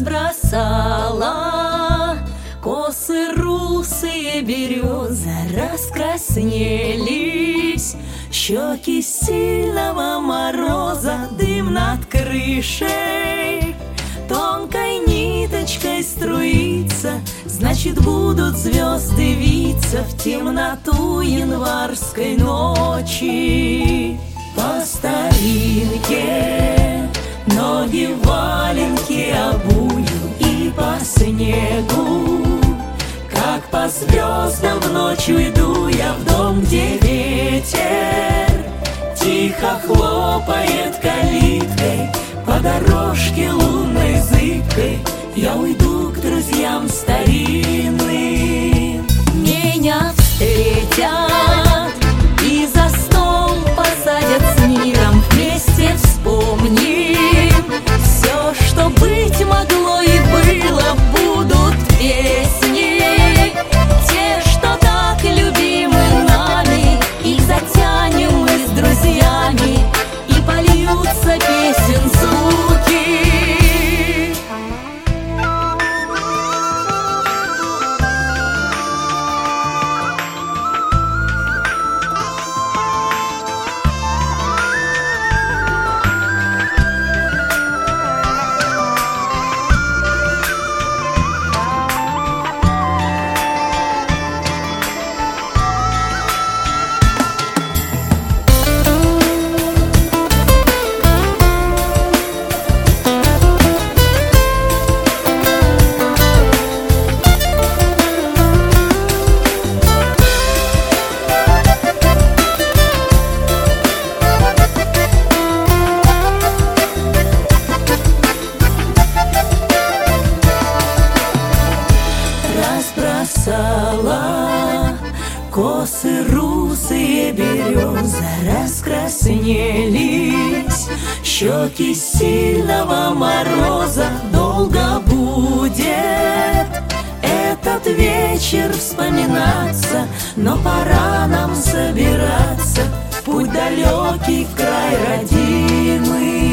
разбросала. Косы русые береза раскраснелись, щеки сильного мороза, дым над крышей тонкой ниточкой струится. Значит, будут звезды виться в темноту январской ночи. По старинке ноги в валенки обую, и по снегу, как по звездам в ночь уйду я в дом, где ветер тихо хлопает калиткой. По дорожке лунной зыбкой я уйду к друзьям старинным. Меня встретят и за стол посадят с миром. Вместе вспомним все, что быть могло и было. Будут песни, те, что так любимы нами. Их затянем мы с друзьями, и польются песен звуки. Косы русые береза раскраснелись, щеки сильного мороза. Долго будет этот вечер вспоминаться, но пора нам собираться в путь далекий, в край родимый.